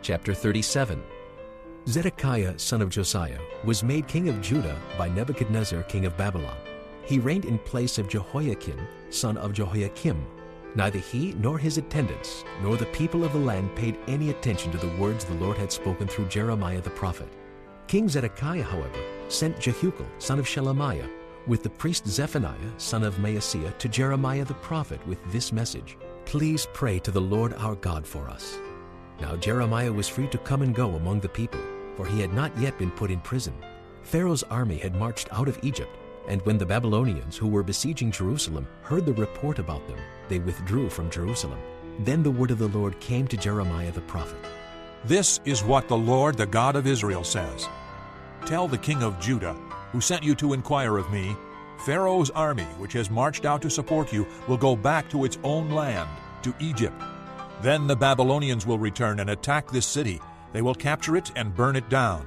Chapter 37. Zedekiah, son of Josiah, was made king of Judah by Nebuchadnezzar, king of Babylon. He reigned in place of Jehoiakim, son of Jehoiakim. Neither he nor his attendants, nor the people of the land paid any attention to the words the Lord had spoken through Jeremiah the prophet. King Zedekiah, however, sent Jehucal, son of Shelemiah, with the priest Zephaniah, son of Maaseiah, to Jeremiah the prophet with this message: "Please pray to the Lord our God for us." Now Jeremiah was free to come and go among the people, for he had not yet been put in prison. Pharaoh's army had marched out of Egypt, and when the Babylonians, who were besieging Jerusalem, heard the report about them, they withdrew from Jerusalem. Then the word of the Lord came to Jeremiah the prophet. This is what the Lord, the God of Israel, says. Tell the king of Judah, who sent you to inquire of me, Pharaoh's army, which has marched out to support you, will go back to its own land, to Egypt. Then the Babylonians will return and attack this city. They will capture it and burn it down.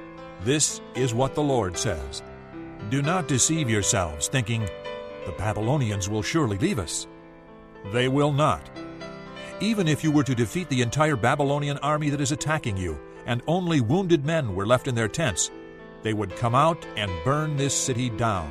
This is what the Lord says. Do not deceive yourselves, thinking, the Babylonians will surely leave us. They will not. Even if you were to defeat the entire Babylonian army that is attacking you, and only wounded men were left in their tents, they would come out and burn this city down.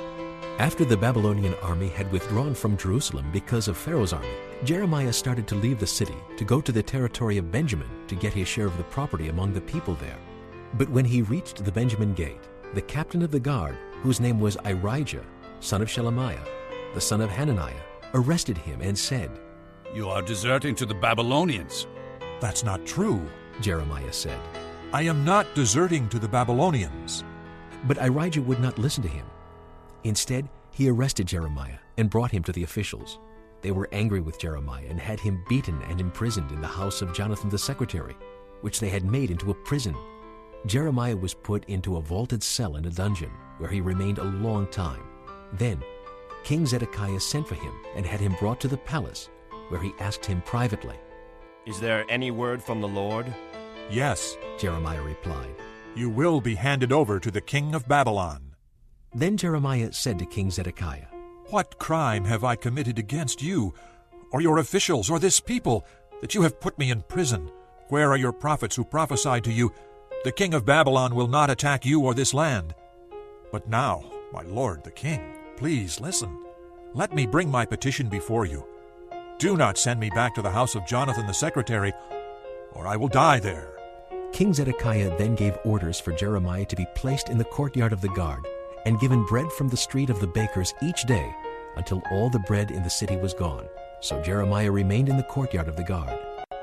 After the Babylonian army had withdrawn from Jerusalem because of Pharaoh's army, Jeremiah started to leave the city to go to the territory of Benjamin to get his share of the property among the people there. But when he reached the Benjamin gate, the captain of the guard, whose name was Irijah, son of Shelemiah, the son of Hananiah, arrested him and said, "You are deserting to the Babylonians." That's not true, Jeremiah said. I am not deserting to the Babylonians. But Irijah would not listen to him. Instead, he arrested Jeremiah and brought him to the officials. They were angry with Jeremiah and had him beaten and imprisoned in the house of Jonathan the secretary, which they had made into a prison. Jeremiah was put into a vaulted cell in a dungeon, where he remained a long time. Then King Zedekiah sent for him and had him brought to the palace, where he asked him privately. "Is there any word from the Lord?" Yes, Jeremiah replied. you will be handed over to the king of Babylon. Then Jeremiah said to King Zedekiah, What crime have I committed against you, or your officials, or this people, that you have put me in prison? Where are your prophets who prophesied to you, the king of Babylon will not attack you or this land? But now, my lord the king, please listen. Let me bring my petition before you. Do not send me back to the house of Jonathan the secretary, or I will die there. King Zedekiah then gave orders for Jeremiah to be placed in the courtyard of the guard and given bread from the street of the bakers each day until all the bread in the city was gone. So Jeremiah remained in the courtyard of the guard.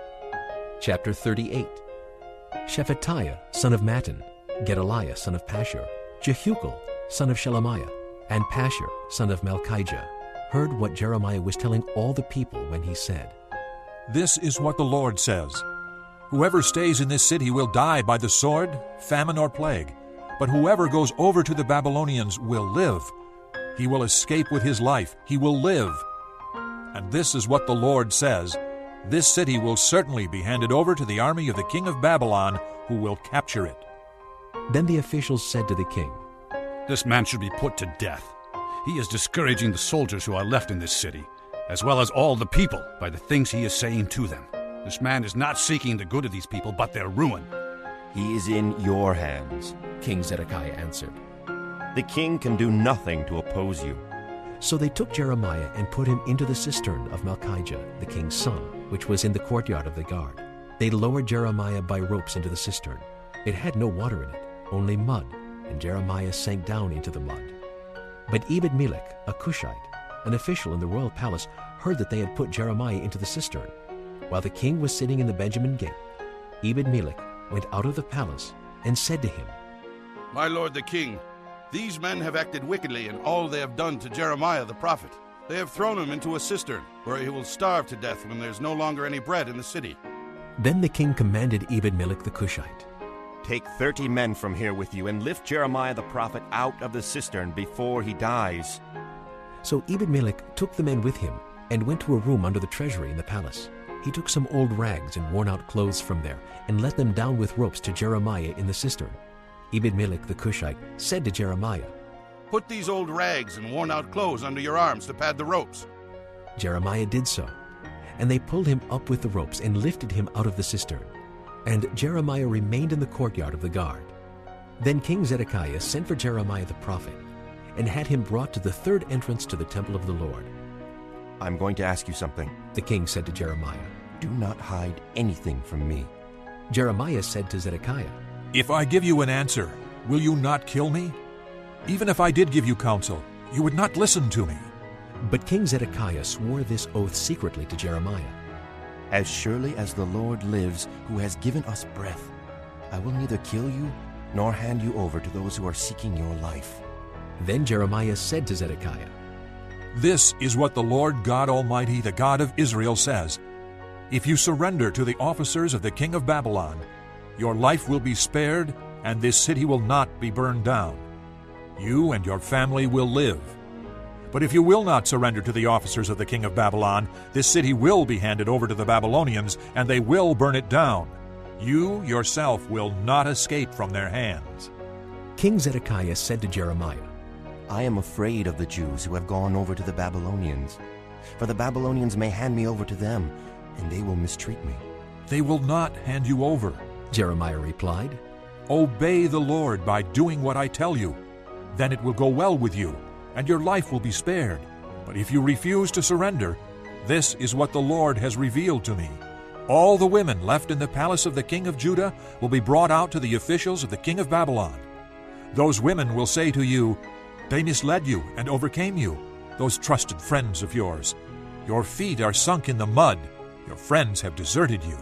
Chapter 38. Shephatiah, son of Mattan, Gedaliah, son of Pashur, Jehucal, son of Shelemiah, and Pashur, son of Malchijah, heard what Jeremiah was telling all the people when he said, This is what the Lord says. Whoever stays in this city will die by the sword, famine, or plague. But whoever goes over to the Babylonians will live. He will escape with his life. He will live. And this is what the Lord says. This city will certainly be handed over to the army of the king of Babylon, who will capture it. Then the officials said to the king, This man should be put to death. He is discouraging the soldiers who are left in this city, as well as all the people, by the things he is saying to them. This man is not seeking the good of these people, but their ruin. "He is in your hands," King Zedekiah answered. "The king can do nothing to oppose you." So they took Jeremiah and put him into the cistern of Malchijah, the king's son, which was in the courtyard of the guard. They lowered Jeremiah by ropes into the cistern. It had no water in it, only mud, and Jeremiah sank down into the mud. But Ebed-Melech, a Cushite, an official in the royal palace, heard that they had put Jeremiah into the cistern. While the king was sitting in the Benjamin gate, Ebed-Melech went out of the palace and said to him, "My lord the king, these men have acted wickedly in all they have done to Jeremiah the prophet. They have thrown him into a cistern, where he will starve to death when there is no longer any bread in the city." Then the king commanded Ebed-Melech the Cushite, "Take 30 men from here with you and lift Jeremiah the prophet out of the cistern before he dies." So Ebed-Melech took the men with him and went to a room under the treasury in the palace. He took some old rags and worn-out clothes from there and let them down with ropes to Jeremiah in the cistern. Ebed-Melech the Cushite said to Jeremiah, "Put these old rags and worn-out clothes under your arms to pad the ropes." Jeremiah did so, and they pulled him up with the ropes and lifted him out of the cistern. And Jeremiah remained in the courtyard of the guard. Then King Zedekiah sent for Jeremiah the prophet, and had him brought to the third entrance to the temple of the Lord. I'm going to ask you something. The king said to Jeremiah. Do not hide anything from me. Jeremiah said to Zedekiah, If I give you an answer, will you not kill me? Even if I did give you counsel, you would not listen to me. But King Zedekiah swore this oath secretly to Jeremiah. As surely as the Lord lives, who has given us breath, I will neither kill you nor hand you over to those who are seeking your life. Then Jeremiah said to Zedekiah, This is what the Lord God Almighty, the God of Israel, says. If you surrender to the officers of the king of Babylon, your life will be spared, and this city will not be burned down. You and your family will live. But if you will not surrender to the officers of the king of Babylon, this city will be handed over to the Babylonians, and they will burn it down. You yourself will not escape from their hands. King Zedekiah said to Jeremiah, I am afraid of the Jews who have gone over to the Babylonians, for the Babylonians may hand me over to them, and they will mistreat me. They will not hand you over. Jeremiah replied, Obey the Lord by doing what I tell you. Then it will go well with you, and your life will be spared. But if you refuse to surrender, this is what the Lord has revealed to me. All the women left in the palace of the king of Judah will be brought out to the officials of the king of Babylon. Those women will say to you, They misled you and overcame you, those trusted friends of yours. Your feet are sunk in the mud. Your friends have deserted you.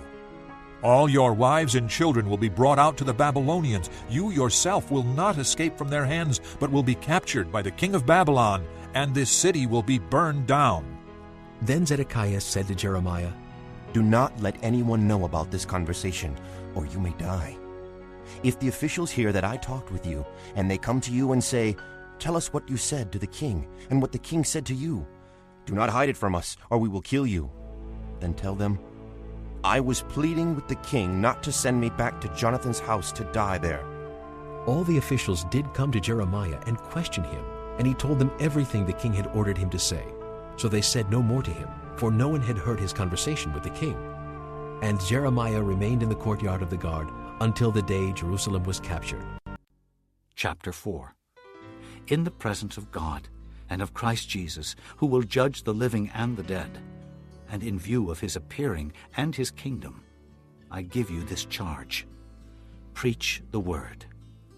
All your wives and children will be brought out to the Babylonians. You yourself will not escape from their hands, but will be captured by the king of Babylon, and this city will be burned down. Then Zedekiah said to Jeremiah, Do not let anyone know about this conversation, or you may die. If the officials hear that I talked with you, and they come to you and say, Tell us what you said to the king, and what the king said to you. Do not hide it from us, or we will kill you. Then tell them, I was pleading with the king not to send me back to Jonathan's house to die there. All the officials did come to Jeremiah and question him, and he told them everything the king had ordered him to say. So they said no more to him, for no one had heard his conversation with the king. And Jeremiah remained in the courtyard of the guard until the day Jerusalem was captured. Chapter 4. In the presence of God and of Christ Jesus, who will judge the living and the dead, and in view of his appearing and his kingdom, I give you this charge. Preach the word.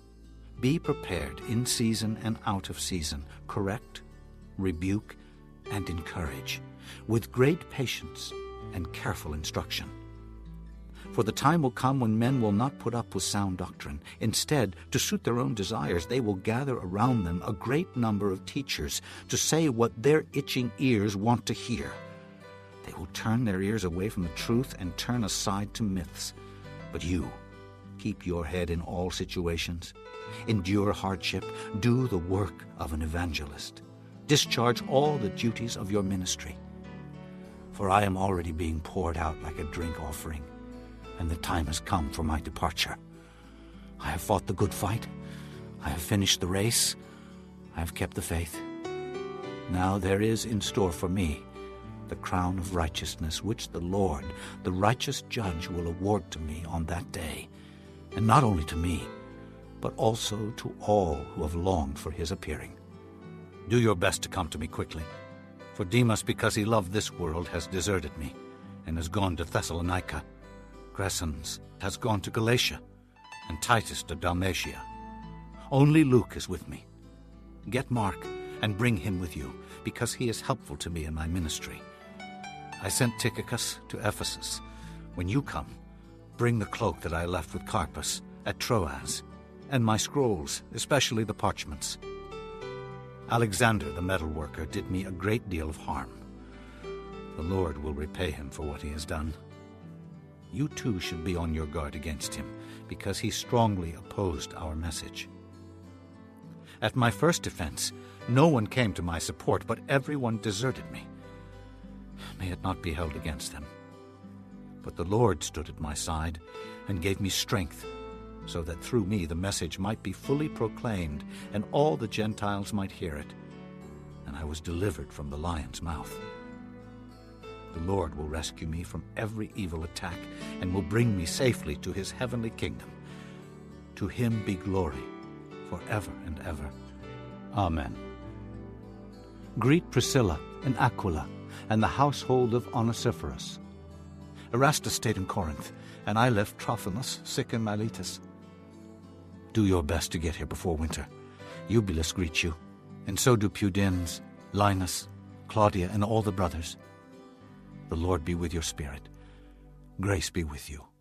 Be prepared in season and out of season, correct, rebuke, and encourage, with great patience and careful instruction. For the time will come when men will not put up with sound doctrine. Instead, to suit their own desires, they will gather around them a great number of teachers to say what their itching ears want to hear. They will turn their ears away from the truth and turn aside to myths. But you, keep your head in all situations. Endure hardship. Do the work of an evangelist. Discharge all the duties of your ministry. For I am already being poured out like a drink offering, and the time has come for my departure. I have fought the good fight. I have finished the race. I have kept the faith. Now there is in store for me the crown of righteousness, which the Lord, the righteous judge, will award to me on that day, and not only to me, but also to all who have longed for his appearing. Do your best to come to me quickly, for Demas, because he loved this world, has deserted me and has gone to Thessalonica. Crescens has gone to Galatia, and Titus to Dalmatia. Only Luke is with me. Get Mark and bring him with you, because he is helpful to me in my ministry. I sent Tychicus to Ephesus. When you come, bring the cloak that I left with Carpus at Troas, and my scrolls, especially the parchments. Alexander the metalworker did me a great deal of harm. The Lord will repay him for what he has done. You too should be on your guard against him, because he strongly opposed our message. At my first defense, no one came to my support, but everyone deserted me. May it not be held against them. But the Lord stood at my side and gave me strength, so that through me the message might be fully proclaimed, and all the Gentiles might hear it. And I was delivered from the lion's mouth. The Lord will rescue me from every evil attack and will bring me safely to his heavenly kingdom. To him be glory forever and ever. Amen. Greet Priscilla and Aquila and the household of Onesiphorus. Erastus stayed in Corinth, and I left Trophimus sick in Miletus. Do your best to get here before winter. Eubulus greets you, and so do Pudens, Linus, Claudia, and all the brothers. The Lord be with your spirit. Grace be with you.